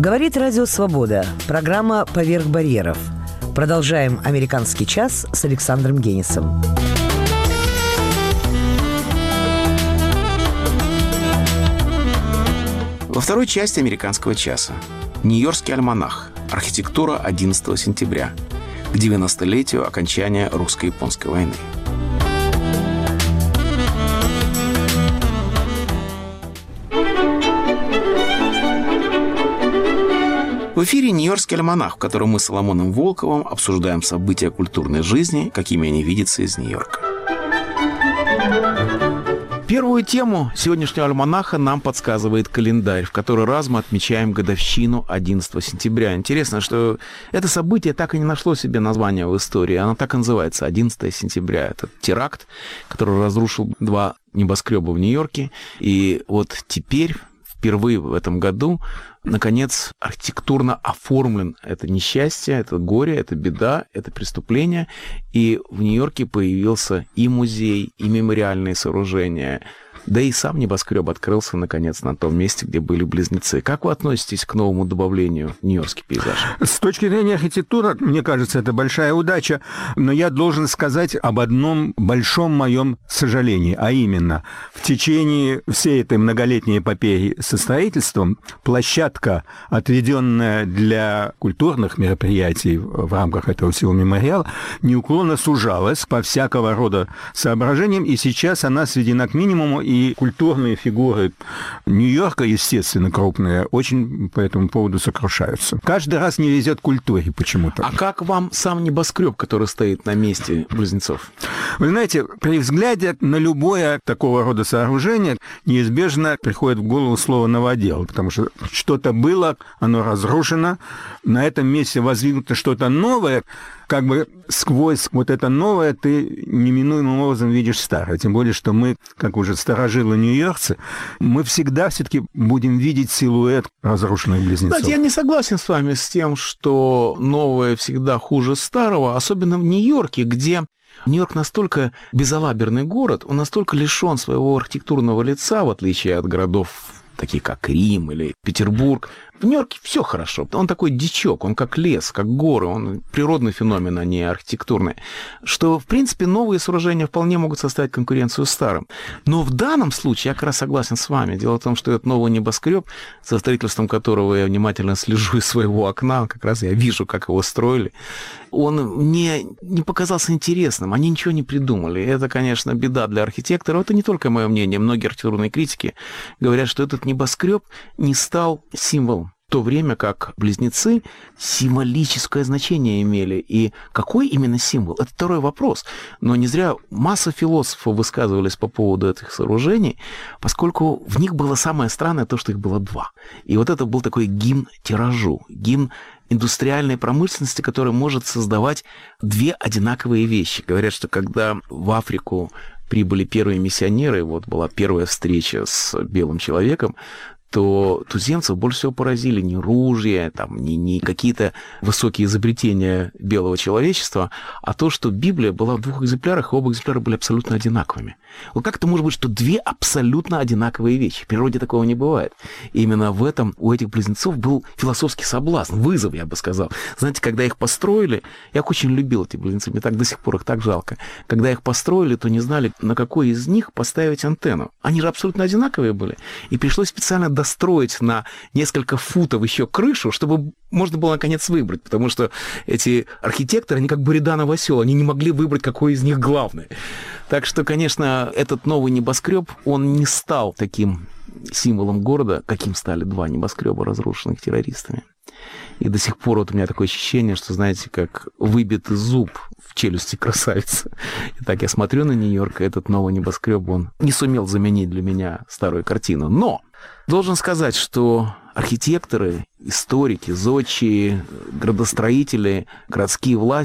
Говорит Радио Свобода. Программа «Поверх барьеров». Продолжаем «Американский час» с Александром Генисом. Во второй части «Американского часа» Нью-Йоркский альманах. Архитектура 11 сентября. К 90-летию окончания русско-японской войны. В эфире «Нью-Йоркский альманах», в котором мы с Соломоном Волковым обсуждаем события культурной жизни, какими они видятся из Нью-Йорка. Первую тему сегодняшнего альманаха нам подсказывает календарь. В который раз мы отмечаем годовщину 11 сентября. Интересно, что это событие так и не нашло себе названия в истории. Оно так и называется, 11 сентября. Это теракт, который разрушил 2 небоскреба в Нью-Йорке. И вот теперь, впервые в этом году, наконец, архитектурно оформлен это несчастье, это горе, это беда, это преступление. И в Нью-Йорке появился и музей, и мемориальные сооружения. Да и сам небоскреб открылся, наконец, на том месте, где были близнецы. Как вы относитесь к новому добавлению в нью-йоркский пейзаж? С точки зрения архитектуры, мне кажется, это большая удача. Но я должен сказать об одном большом моем сожалении. А именно, в течение всей этой многолетней эпопеи со строительством площадка, отведенная для культурных мероприятий в рамках этого всего мемориала, неуклонно сужалась по всякого рода соображениям. И сейчас она сведена к минимуму. И культурные фигуры Нью-Йорка, естественно, крупные, очень по этому поводу сокрушаются. Каждый раз не везет культуре почему-то. А как вам сам небоскреб, который стоит на месте близнецов? Вы знаете, при взгляде на любое такого рода сооружение неизбежно приходит в голову слово «новодел», потому что что-то было, оно разрушено, на этом месте воздвигнуто что-то новое, как бы сквозь вот это новое ты неминуемым образом видишь старое. Тем более, что мы, как уже старожилы нью-йоркцы, мы всегда все-таки будем видеть силуэт разрушенных близнецов. Кстати, я не согласен с вами с тем, что новое всегда хуже старого, особенно в Нью-Йорке, где Нью-Йорк настолько безалаберный город, он настолько лишен своего архитектурного лица, в отличие от городов, таких как Рим или Петербург. В Нью-Йорке все хорошо. Он такой дичок, он как лес, как горы, он природный феномен, а не архитектурный. Что, в принципе, новые сооружения вполне могут составить конкуренцию старым. Но в данном случае я как раз согласен с вами. Дело в том, что этот новый небоскреб, со строительством которого я внимательно слежу из своего окна, как раз я вижу, как его строили, он мне не показался интересным. Они ничего не придумали. Это, конечно, беда для архитекторов. Это не только мое мнение. Многие архитектурные критики говорят, что этот небоскреб не стал символом. В то время как близнецы символическое значение имели. И какой именно символ? Это второй вопрос. Но не зря масса философов высказывались по поводу этих сооружений, поскольку в них было самое странное то, что их было 2. И вот это был такой гимн тиражу, гимн индустриальной промышленности, которая может создавать 2 одинаковые вещи. Говорят, что когда в Африку прибыли первые миссионеры, вот была первая встреча с белым человеком, то туземцев больше всего поразили не ружья, там, не какие-то высокие изобретения белого человечества, а то, что Библия была в 2 экземплярах, и оба экземпляра были абсолютно одинаковыми. Вот как это может быть, что 2 абсолютно одинаковые вещи? В природе такого не бывает. И именно в этом у этих близнецов был философский соблазн, вызов, я бы сказал. Знаете, когда их построили, я их очень любил, эти близнецы, мне так до сих пор их так жалко. Когда их построили, то не знали, на какой из них поставить антенну. Они же абсолютно одинаковые были. И пришлось специально достроить на несколько футов еще крышу, чтобы можно было наконец выбрать, потому что эти архитекторы, они как Буридан овосел, они не могли выбрать, какой из них главный. Так что, конечно, этот новый небоскреб, он не стал таким символом города, каким стали 2 небоскреба, разрушенных террористами. И до сих пор вот у меня такое ощущение, что, знаете, как выбитый зуб в челюсти красавицы. Итак, я смотрю на Нью-Йорк, и этот новый небоскреб, он не сумел заменить для меня старую картину. Но должен сказать, что архитекторы, историки, зодчие, градостроители, городские власти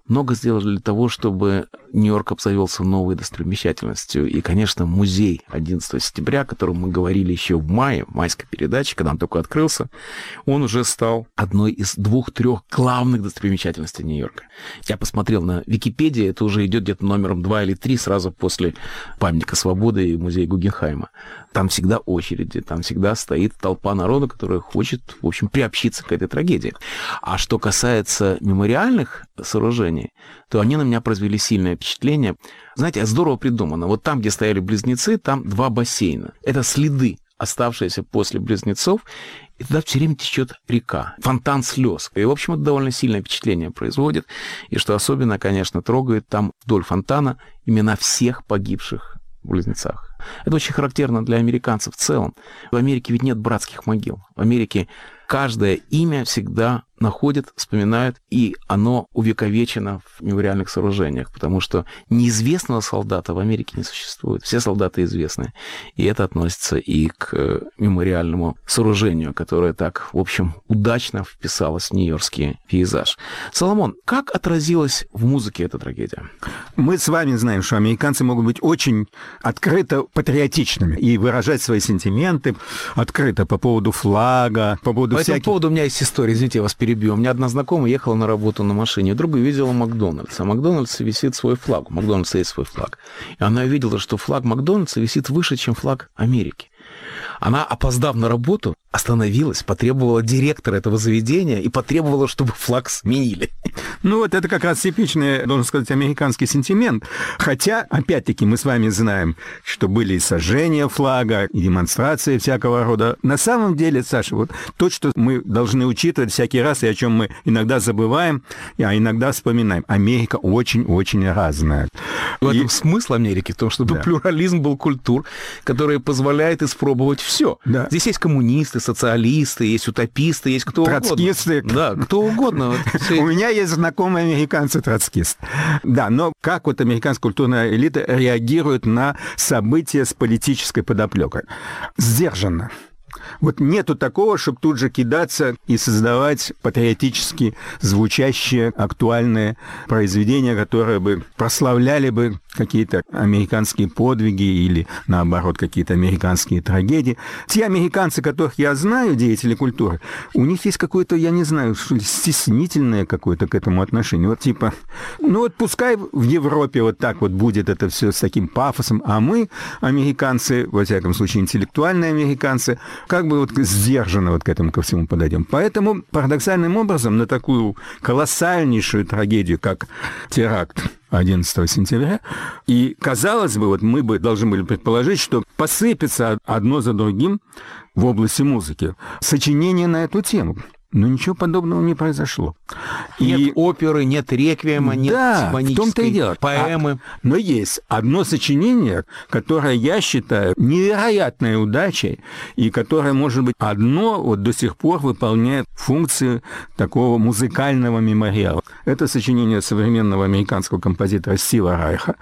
много сделали для того, чтобы Нью-Йорк обзавелся новой достопримечательностью. И, конечно, музей 11 сентября, о котором мы говорили еще в мае, в майской передаче, когда он только открылся, он уже стал одной из 2-3 главных достопримечательностей Нью-Йорка. Я посмотрел на Википедии, это уже идет где-то номером 2 или 3 сразу после памятника свободы и музея Гугенхайма. Там всегда очереди, там всегда стоит толпа народа, которая хочет, в общем, приобщиться к этой трагедии. А что касается мемориальных сооружений, то они на меня произвели сильное впечатление. Знаете, здорово придумано. Вот там, где стояли близнецы, там 2 бассейна. Это следы, оставшиеся после близнецов, и туда все время течет река, фонтан слез. И, в общем, это довольно сильное впечатление производит. И что особенно, конечно, трогает, там вдоль фонтана имена всех погибших в близнецах. Это очень характерно для американцев в целом. В Америке ведь нет братских могил. В Америке каждое имя всегда находят, вспоминают, и оно увековечено в мемориальных сооружениях, потому что неизвестного солдата в Америке не существует. Все солдаты известны. И это относится и к мемориальному сооружению, которое так, в общем, удачно вписалось в нью-йоркский пейзаж. Соломон, как отразилась в музыке эта трагедия? Мы с вами знаем, что американцы могут быть очень открыто патриотичными и выражать свои сентименты открыто по поводу флага, по поводу всяких... По этому поводу у меня есть история, извините, я вас перебью. У меня одна знакомая ехала на работу на машине, вдруг увидела Макдональдс. А Макдональдса висит свой флаг. У Макдональдса есть свой флаг. И она увидела, что флаг Макдональдса висит выше, чем флаг Америки. Она, опоздав на работу, остановилась, потребовала директора этого заведения и потребовала, чтобы флаг сменили. Ну вот это как раз типичный, должен сказать, американский сентимент. Хотя, опять-таки, мы с вами знаем, что были и сожжения флага, и демонстрации всякого рода. На самом деле, Саша, вот то, что мы должны учитывать всякий раз, и о чем мы иногда забываем, а иногда вспоминаем. Америка очень-очень разная. В этом смысл Америки, в том, чтобы плюрализм был культур, который позволяет испробовать все. Да. Здесь есть коммунисты, социалисты, есть утописты, есть кто троцкисты. Угодно. Да, кто угодно. У меня есть знакомые американцы-троцкисты. Да, но как вот американская культурная элита реагирует на события с политической подоплекой? Сдержанно. Вот нету такого, чтобы тут же кидаться и создавать патриотически звучащие, актуальные произведения, которые бы прославляли бы какие-то американские подвиги или, наоборот, какие-то американские трагедии. Те американцы, которых я знаю, деятели культуры, у них есть какое-то, я не знаю, что ли, стеснительное какое-то к этому отношение. Вот типа, ну вот пускай в Европе вот так вот будет это все с таким пафосом, а мы, американцы, во всяком случае, интеллектуальные американцы, как бы вот сдержанно вот к этому ко всему подойдем. Поэтому парадоксальным образом на такую колоссальнейшую трагедию, как теракт 11 сентября, и, казалось бы, вот мы бы должны были предположить, что посыпется одно за другим в области музыки сочинения на эту тему. Но ничего подобного не произошло. Нет оперы, нет реквиема, нет симфонической поэмы. Но есть одно сочинение, которое я считаю невероятной удачей, и которое, может быть, одно вот до сих пор выполняет функцию такого музыкального мемориала. Это сочинение современного американского композитора Стива Райха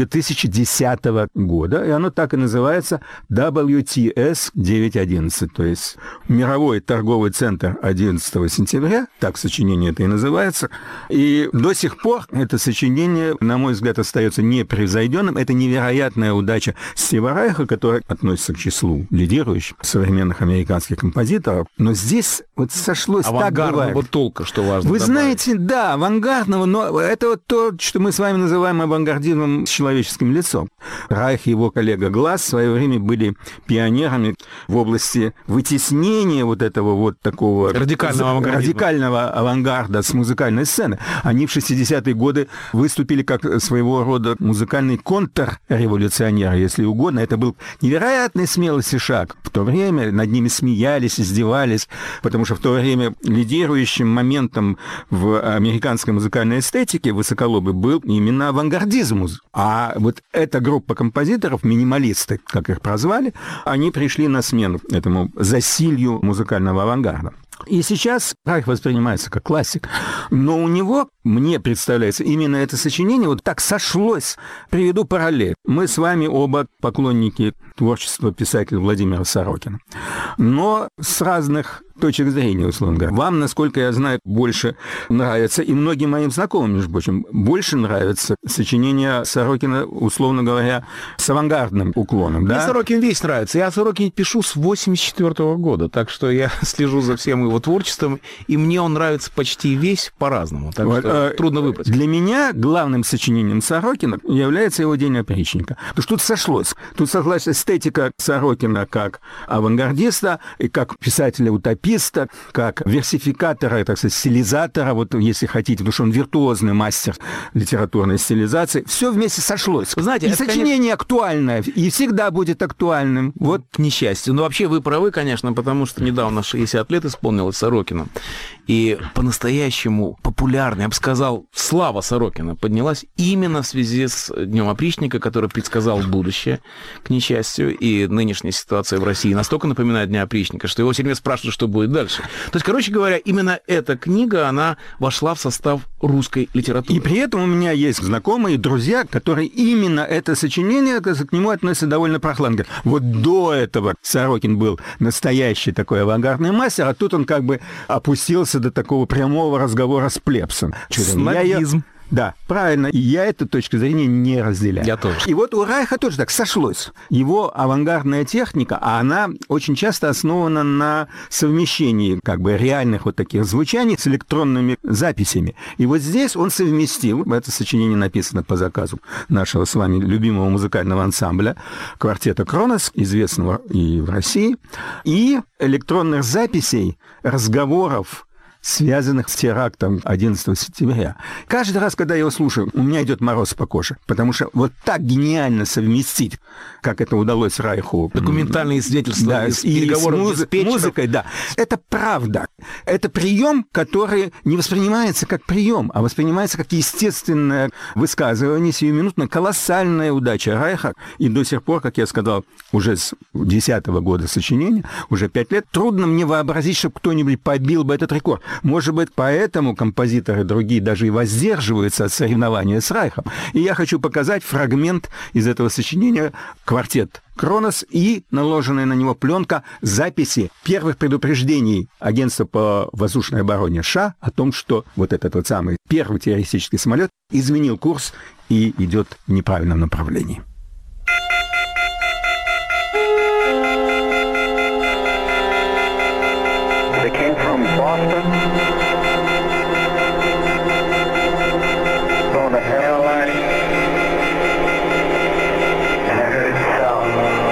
2010 года, и оно так и называется WTS 911, то есть Мировой торговый центр 11 сентября, так сочинение это и называется. И до сих пор это сочинение, на мой взгляд, остается непревзойденным. Это невероятная удача Стива Райха, который относится к числу лидирующих современных американских композиторов. Но здесь вот сошлось так бывает. Авангардного толка, что важно Вы добавить. знаете, да, авангардного, но это вот то, что мы с вами называем авангардизмом с человеческим лицом. Райх и его коллега Гласс в свое время были пионерами в области вытеснения вот этого вот такого радикального авангарда с музыкальной сцены. Они в 60-е годы выступили как своего рода музыкальный контрреволюционер, если угодно. Это был невероятной смелости шаг. В то время над ними смеялись, издевались, потому что в то время лидирующим моментом в американской музыкальной эстетике высоколобый был именно авангардизм. А вот эта группа композиторов, минималисты, как их прозвали, они пришли на смену этому засилью музыкального авангарда. И сейчас Райх воспринимается как классик. Но у него, мне представляется, именно это сочинение вот так сошлось. Приведу параллель. Мы с вами оба поклонники творчества писателя Владимира Сорокина. Но с разных точек зрения, условно говоря. Вам, насколько я знаю, больше нравится, и многим моим знакомым, между прочим, больше нравится сочинение Сорокина, условно говоря, с авангардным уклоном. Мне да? Сорокин весь нравится. Я о Сорокине пишу с 1984 года, так что я слежу за всем его творчеством, и мне он нравится почти весь по-разному, так вот, что трудно выбрать. Для меня главным сочинением Сорокина является его «День опричника». Потому что тут сошлось. Тут сошлась эстетика Сорокина как авангардиста, и как писателя-утописта, как версификатора, так сказать, стилизатора, вот если хотите, потому что он виртуозный мастер литературной стилизации. Все вместе сошлось. Вы знаете, и это, сочинение актуальное, и всегда будет актуальным. Вот к несчастью. Но вообще вы правы, конечно, потому что недавно 60 лет исполнилось Сорокину. И по-настоящему популярная, я бы сказал, слава Сорокина поднялась именно в связи с Днем опричника, который предсказал будущее, к несчастью, и нынешняя ситуация в России настолько напоминает Дня опричника, что его все время спрашивают, что будет дальше. То есть, короче говоря, именно эта книга, она вошла в состав русской литературы. И при этом у меня есть знакомые, друзья, которые именно это сочинение, к нему относятся довольно прохладно. Говорят, вот до этого Сорокин был настоящий такой авангардный мастер, а тут он как бы опустился до такого прямого разговора с плебсом. Снобизм. Да, правильно. И я эту точку зрения не разделяю. Я тоже. И вот у Райха тоже так сошлось. Его авангардная техника, а она очень часто основана на совмещении как бы реальных вот таких звучаний с электронными записями. И вот здесь он совместил, это сочинение написано по заказу нашего с вами любимого музыкального ансамбля, квартета «Кронос», известного и в России, и электронных записей, разговоров, связанных с терактом 11 сентября. Каждый раз, когда я его слушаю, у меня идет мороз по коже, потому что вот так гениально совместить, как это удалось Райху. Документальные свидетельства, да, из переговоров диспетчеров. Музыкой, да. Это правда. Это прием, который не воспринимается как прием, а воспринимается как естественное высказывание, сиюминутно колоссальная удача Райха. И до сих пор, как я сказал, уже с 10-го года сочинения, уже 5 лет, трудно мне вообразить, чтобы кто-нибудь побил бы этот рекорд. Может быть, поэтому композиторы другие даже и воздерживаются от соревнования с Райхом. И я хочу показать фрагмент из этого сочинения «Квартет Кронос» и наложенная на него пленка записи первых предупреждений Агентства по воздушной обороне США о том, что вот этот вот самый первый террористический самолет изменил курс и идет в неправильном направлении. They came from Boston, on the airline, and I heard it sound.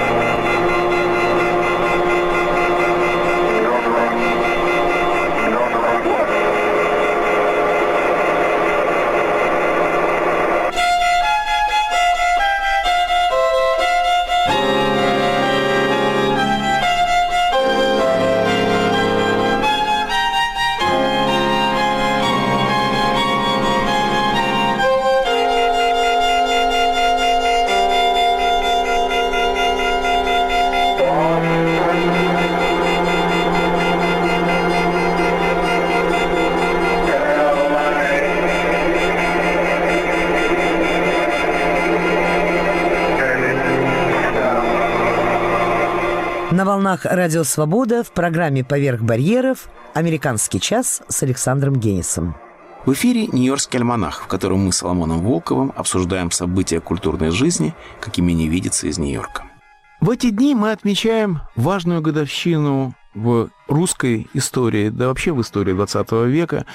На волнах «Радио Свобода» в программе «Поверх барьеров» «Американский час» с Александром Генисом. В эфире «Нью-Йоркский альманах», в котором мы с Соломоном Волковым обсуждаем события культурной жизни, какими не видится из Нью-Йорка. В эти дни мы отмечаем важную годовщину в русской истории, да вообще в истории 20 века,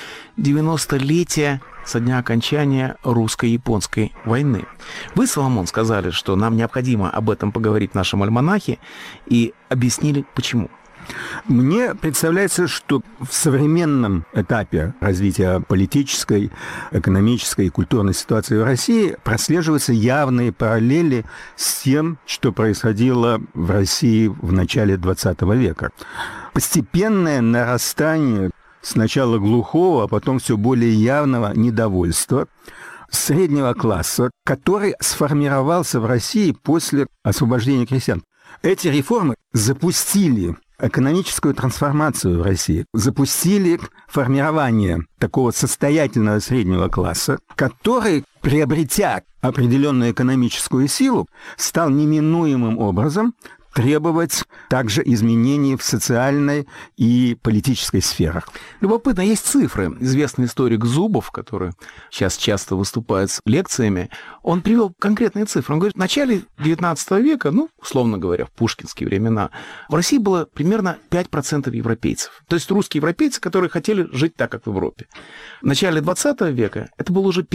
90-летие со дня окончания русско-японской войны. Вы, Соломон, сказали, что нам необходимо об этом поговорить в нашем альманахе, и объяснили, почему. Мне представляется, что в современном этапе развития политической, экономической и культурной ситуации в России прослеживаются явные параллели с тем, что происходило в России в начале XX века. Постепенное нарастание сначала глухого, а потом все более явного недовольства среднего класса, который сформировался в России после освобождения крестьян. Эти реформы запустили экономическую трансформацию в России, запустили формирование такого состоятельного среднего класса, который, приобретя определенную экономическую силу, стал неминуемым образом требовать также изменений в социальной и политической сферах. Любопытно, есть цифры. Известный историк Зубов, который сейчас часто выступает с лекциями, он привел конкретные цифры. Он говорит, в начале XIX века, условно говоря, в пушкинские времена, в России было примерно 5% европейцев. То есть русские европейцы, которые хотели жить так, как в Европе. В начале XX века это было уже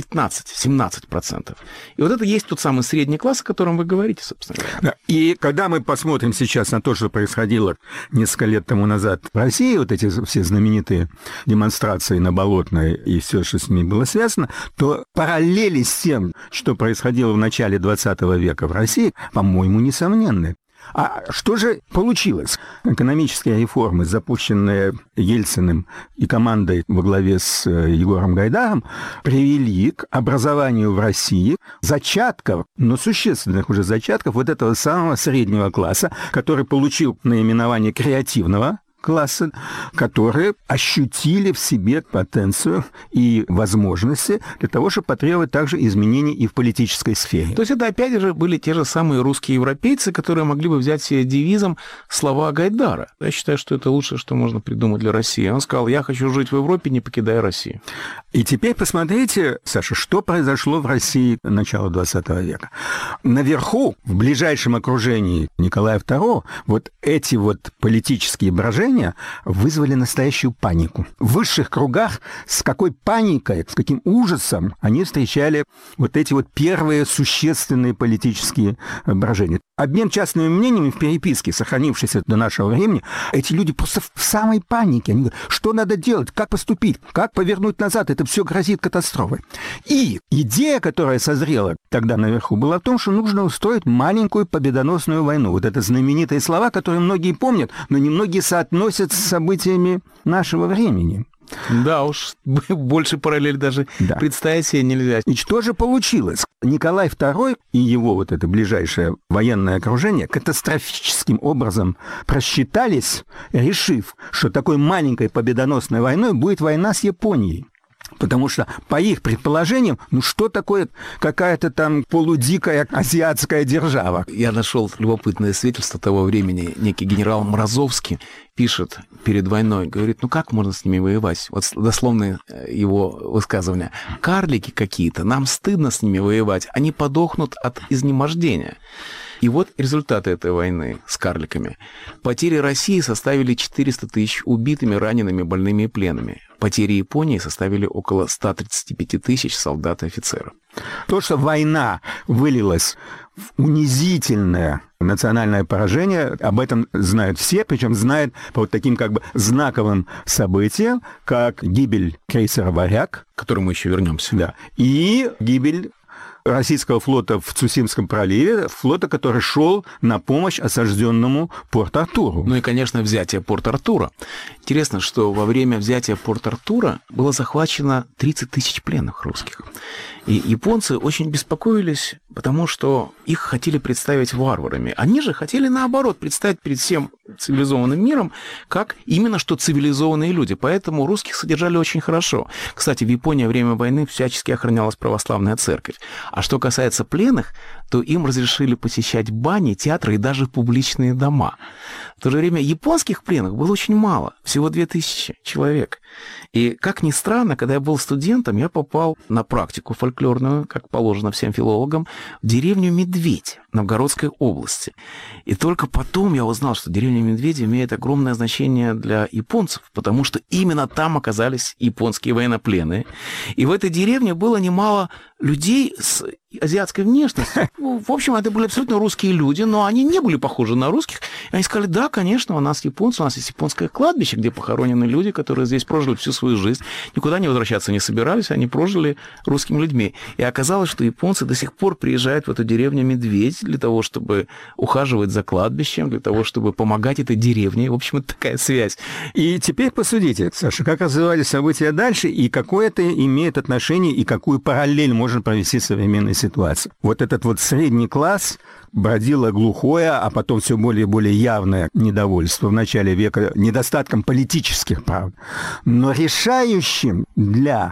15-17%. И вот это есть тот самый средний класс, о котором вы говорите, собственно говоря. Да. И когда мы посмотрим сейчас на то, что происходило несколько лет тому назад в России, вот эти все знаменитые демонстрации на Болотной и все, что с ними было связано, то параллели с тем, что происходило в начале XX века в России, по-моему, несомненны. А что же получилось? Экономические реформы, запущенные Ельциным и командой во главе с Егором Гайдаром, привели к образованию в России зачатков, но существенных уже зачатков вот этого самого среднего класса, который получил наименование креативного класса, которые ощутили в себе потенцию и возможности для того, чтобы потребовать также изменений и в политической сфере. То есть это опять же были те же самые русские европейцы, которые могли бы взять себе девизом слова Гайдара. Я считаю, что это лучшее, что можно придумать для России. Он сказал, я хочу жить в Европе, не покидая Россию. И теперь посмотрите, Саша, что произошло в России начала XX века. Наверху, в ближайшем окружении Николая II, вот эти вот политические брожения вызвали настоящую панику. В высших кругах с какой паникой, с каким ужасом они встречали вот эти вот первые существенные политические брожения. Обмен частными мнениями в переписке, сохранившейся до нашего времени, эти люди просто в самой панике. Они говорят, что надо делать, как поступить, как повернуть назад, это все грозит катастрофой. И идея, которая созрела тогда наверху, была в том, что нужно устроить маленькую победоносную войну. Вот это знаменитые слова, которые многие помнят, но немногие соотносят с событиями нашего времени. Да уж, больше параллель даже представить себе нельзя. И что же получилось? Николай II и его вот это ближайшее военное окружение катастрофическим образом просчитались, решив, что такой маленькой победоносной войной будет война с Японией. Потому что, по их предположениям, что такое какая-то там полудикая азиатская держава? Я нашел любопытное свидетельство того времени. Некий генерал Морозовский пишет перед войной, говорит, как можно с ними воевать? Вот дословные его высказывания. Карлики какие-то, нам стыдно с ними воевать, они подохнут от изнемождения. И вот результаты этой войны с карликами. Потери России составили 400 тысяч убитыми, ранеными, больными и пленными. Потери Японии составили около 135 тысяч солдат и офицеров. То, что война вылилась в унизительное национальное поражение, об этом знают все, причем знают по вот таким как бы знаковым событиям, как гибель крейсера «Варяг», к которому мы еще вернемся. Да, и гибель российского флота в Цусимском проливе, флота, который шел на помощь осажденному Порт-Артуру. Ну и, конечно, взятие Порт-Артура. Интересно, что во время взятия Порт-Артура было захвачено 30 тысяч пленных русских. И японцы очень беспокоились, потому что их хотели представить варварами. Они же хотели, наоборот, представить перед всем цивилизованным миром, как именно что цивилизованные люди. Поэтому русских содержали очень хорошо. Кстати, в Японии во время войны всячески охранялась православная церковь. А что касается пленных, то им разрешили посещать бани, театры и даже публичные дома. В то же время японских пленных было очень мало, всего 2000 человек. И, как ни странно, когда я был студентом, я попал на практику фольклорную, как положено всем филологам, в деревню Медведь Новгородской области. И только потом я узнал, что деревня Медведь имеет огромное значение для японцев, потому что именно там оказались японские военнопленные. И в этой деревне было немало людей с азиатской внешностью. В общем, это были абсолютно русские люди, но они не были похожи на русских. И они сказали, да, конечно, у нас японцы, у нас есть японское кладбище, где похоронены люди, которые здесь прожили всю свою жизнь, никуда не возвращаться не собирались, они прожили русскими людьми. И оказалось, что японцы до сих пор приезжают в эту деревню Медведь для того, чтобы ухаживать за кладбищем, для того, чтобы помогать этой деревне. В общем, это такая связь. И теперь посудите, Саша, как развивались события дальше, и какое это имеет отношение, и какую параллель можно провести в современной ситуации. Вот этот вот средний класс бродило глухое, а потом все более и более явное недовольство в начале века недостатком политических прав. Но решающим для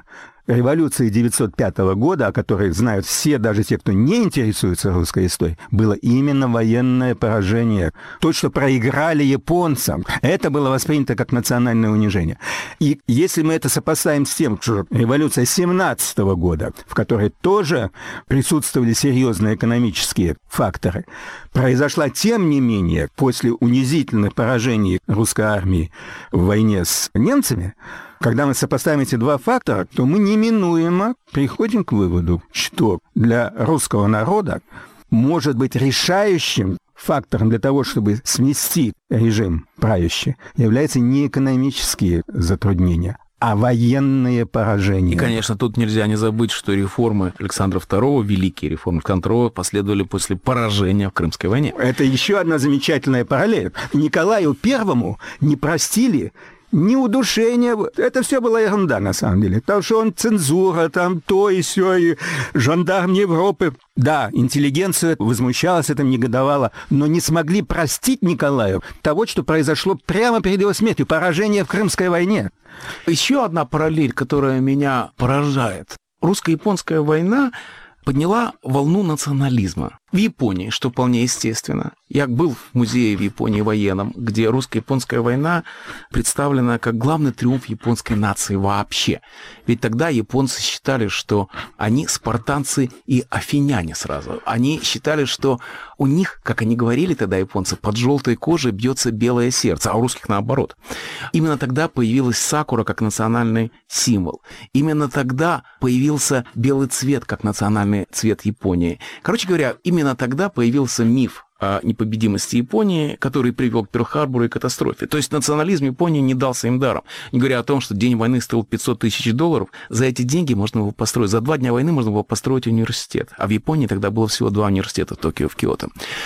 революции 1905 года, о которой знают все, даже те, кто не интересуется русской историей, было именно военное поражение. То, что проиграли японцам, это было воспринято как национальное унижение. И если мы это сопоставим с тем, что революция 17 года, в которой тоже присутствовали серьезные экономические факторы, произошла, тем не менее, после унизительных поражений русской армии в войне с немцами, когда мы сопоставим эти два фактора, то мы неминуемо приходим к выводу, что для русского народа может быть решающим фактором для того, чтобы смести режим правящий, являются не экономические затруднения, а военные поражения. И, конечно, тут нельзя не забыть, что реформы Александра II, великие реформы Александра II, последовали после поражения в Крымской войне. Это еще одна замечательная параллель. Николаю I не простили ни удушения. Это все была ерунда, на самом деле. Потому что он цензура, там то и сё, и жандарм Европы. Да, интеллигенция возмущалась этим, негодовала, но не смогли простить Николаю того, что произошло прямо перед его смертью, поражение в Крымской войне. Еще одна параллель, которая меня поражает. Русско-японская война подняла волну национализма в Японии, что вполне естественно. Я был в музее в Японии военном, где русско-японская война представлена как главный триумф японской нации вообще. Ведь тогда японцы считали, что они спартанцы и афиняне сразу. Они считали, что у них, как они говорили тогда, японцы, под желтой кожей бьется белое сердце, а у русских наоборот. Именно тогда появилась сакура как национальный символ. Именно тогда появился белый цвет как национальный цвет Японии. Короче говоря, именно тогда появился миф о непобедимости Японии, который привел к Пёрл-Харбору и катастрофе. То есть национализм Японии не дался им даром. Не говоря о том, что день войны стоил $500 тысяч, за эти деньги можно было построить, за 2 дня войны можно было построить университет. А в Японии тогда было всего 2 университета в Токио, в Киото.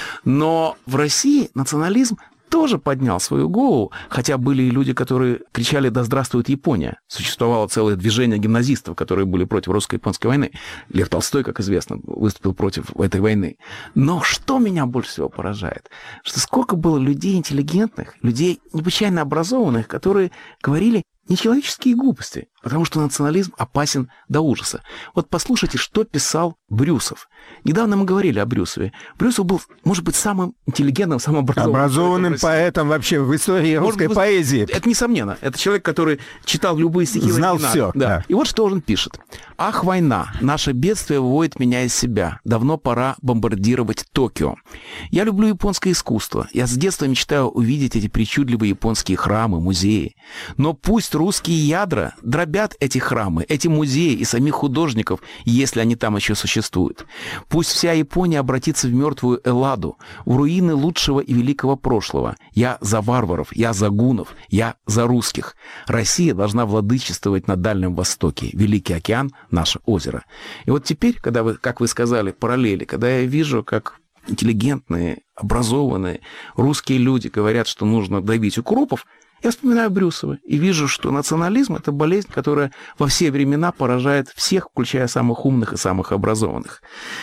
Но в России национализм тоже поднял свою голову, хотя были и люди, которые кричали «Да здравствует Япония!». Существовало целое движение гимназистов, которые были против русско-японской войны. Лев Толстой, как известно, выступил против этой войны. Но что меня больше всего поражает? Что сколько было людей интеллигентных, людей необычайно образованных, которые говорили нечеловеческие глупости, потому что национализм опасен до ужаса. Вот послушайте, что писал Брюсов. Недавно мы говорили о Брюсове. Брюсов был, может быть, самым интеллигентным, самым образованным поэтом вообще в истории русской поэзии. Это несомненно. Это человек, который читал любые стихи. Знал все. Да. И вот что он пишет. «Ах, война, наше бедствие выводит меня из себя. Давно пора бомбардировать Токио. Я люблю японское искусство. Я с детства мечтаю увидеть эти причудливые японские храмы, музеи. Но пусть русские ядра дробят эти храмы, эти музеи и самих художников, если они там еще существуют. Пусть вся Япония обратится в мертвую Элладу, в руины лучшего и великого прошлого. Я за варваров, я за гуннов, я за русских. Россия должна владычествовать на Дальнем Востоке. Великий океан — наше озеро». И вот теперь, когда вы, как вы сказали, параллели, когда я вижу, как интеллигентные, образованные русские люди говорят, что нужно давить укропов, я вспоминаю Брюсова и вижу, что национализм — это болезнь, которая во все времена поражает всех, включая самых умных и самых образованных.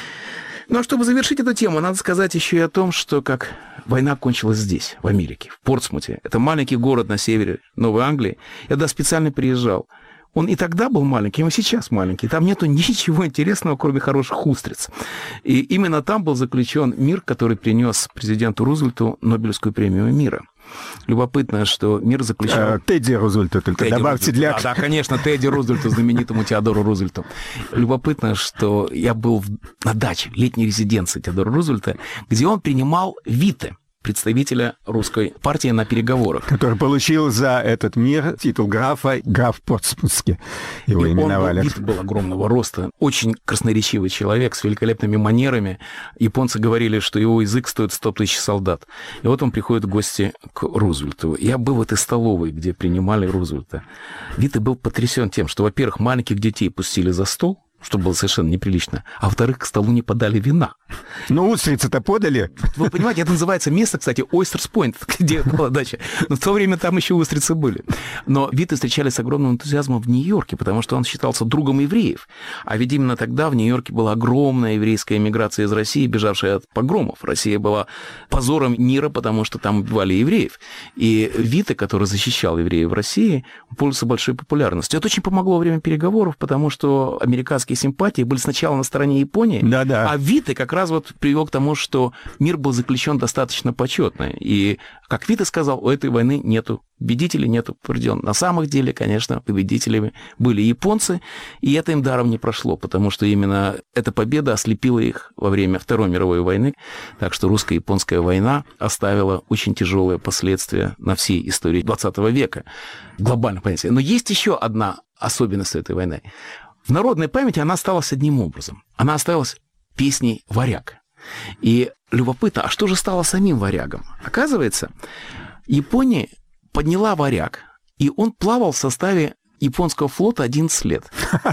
Ну а чтобы завершить эту тему, надо сказать еще и о том, что как война кончилась здесь, в Америке, в Портсмуте. Это маленький город на севере Новой Англии. Я туда специально приезжал. Он и тогда был маленький, и сейчас маленький. Там нету ничего интересного, кроме хороших устриц. И именно там был заключен мир, который принес президенту Рузвельту Нобелевскую премию мира. Любопытно, что мир заключен... Тедди Рузвельту только Тедди добавьте Рузвельту. для... Да, конечно, Тедди Рузвельту, знаменитому Теодору Рузвельту. Любопытно, что я был на даче, летней резиденции Теодора Рузвельта, где он принимал Витте, представителя русской партии, на переговорах. Который получил за этот мир титул графа, граф Портсмутский. Его именовали. Он был огромного роста, очень красноречивый человек с великолепными манерами. Японцы говорили, что его язык стоит 100 тысяч солдат. И вот он приходит в гости к Рузвельту. Я был в этой столовой, где принимали Рузвельта. Витте был потрясен тем, что, во-первых, маленьких детей пустили за стол, что было совершенно неприлично, а во-вторых, к столу не подали вина. Но устрицы-то подали. Вы понимаете, это называется место, кстати, Oyster's Point, где была дача. Но в то время там еще устрицы были. Но Вита встречали с огромным энтузиазмом в Нью-Йорке, потому что он считался другом евреев. А ведь именно тогда в Нью-Йорке была огромная еврейская эмиграция из России, бежавшая от погромов. Россия была позором мира, потому что там убивали евреев. И Вита, который защищал евреев в России, пользовался большой популярностью. Это очень помогло во время переговоров, потому что американские симпатии были сначала на стороне Японии, Да-да. а Вита как раз вот привел к тому, что мир был заключен достаточно почетно. И, как Вита сказал, у этой войны нету победителей, нету побежден. На самом деле, конечно, победителями были японцы, и это им даром не прошло, потому что именно эта победа ослепила их во время Второй мировой войны. Так что русско-японская война оставила очень тяжелые последствия на всей истории 20 века. Глобально, понимаете. Но есть еще одна особенность этой войны. В народной памяти она осталась одним образом. Она осталась песней «Варяг». И любопытно, а что же стало самим «Варягом»? Оказывается, Япония подняла «Варяг», и он плавал в составе японского флота 11 лет.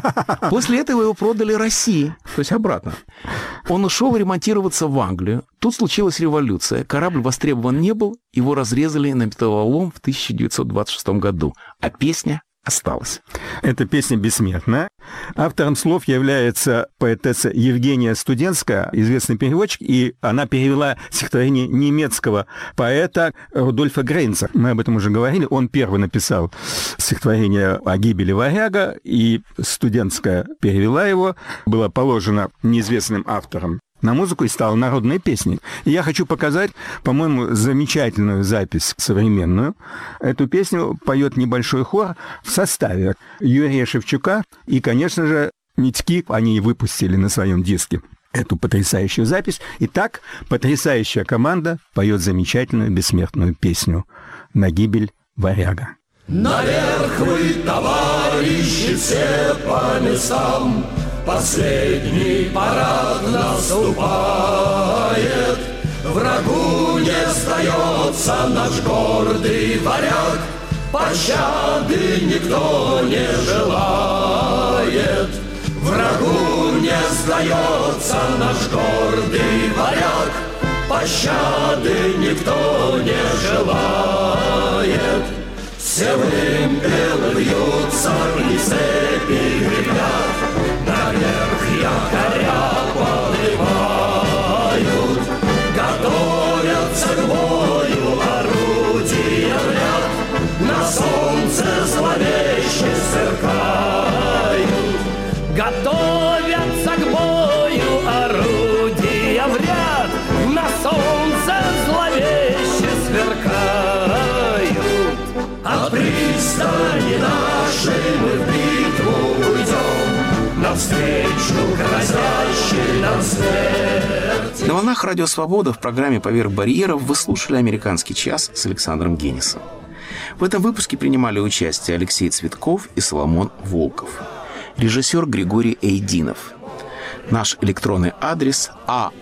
После этого его продали России, то есть обратно. Он ушел ремонтироваться в Англию. Тут случилась революция, корабль востребован не был, его разрезали на металлолом в 1926 году, а песня осталась. Эта песня бессмертна. Автором слов является поэтесса Евгения Студенская, известный переводчик, и она перевела стихотворение немецкого поэта Рудольфа Грейнца. Мы об этом уже говорили. Он первый написал стихотворение о гибели варяга, и Студенская перевела его. Было положено неизвестным автором на музыку и стала народной песней. И я хочу показать, по-моему, замечательную запись современную. Эту песню поет небольшой хор в составе Юрия Шевчука. И, конечно же, Митьки они выпустили на своем диске эту потрясающую запись. И так потрясающая команда поет замечательную бессмертную песню «На гибель варяга». Наверх вы, товарищи, все по местам, последний парад наступает. Врагу не сдается наш гордый варяг, пощады никто не желает. Врагу не сдается наш гордый варяг, пощады никто не желает. Все вымпелы вьются и цепи гремят, наверх якоря поднимают. Готовятся к бою орудия в ряд, на солнце зловеще сверкают. Готовятся к бою орудия в ряд, на солнце зловеще сверкают. От пристани нашей мы в битву уйдем, навстречу грозящей нам смерти. На волнах Радио Свобода в программе «Поверх барьеров» вы слушали «Американский час» с Александром Генисом. В этом выпуске принимали участие Алексей Цветков и Соломон Волков. Режиссер Григорий Эйдинов. Наш электронный адрес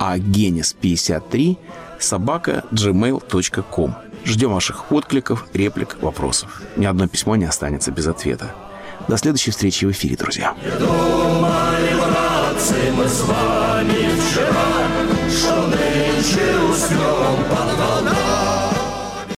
aagenis53@gmail.com. Ждем ваших откликов, реплик, вопросов. Ни одно письмо не останется без ответа. До следующей встречи в эфире, друзья. Не думали, братцы, мы с вами вчера, что нынче уснем под волнами.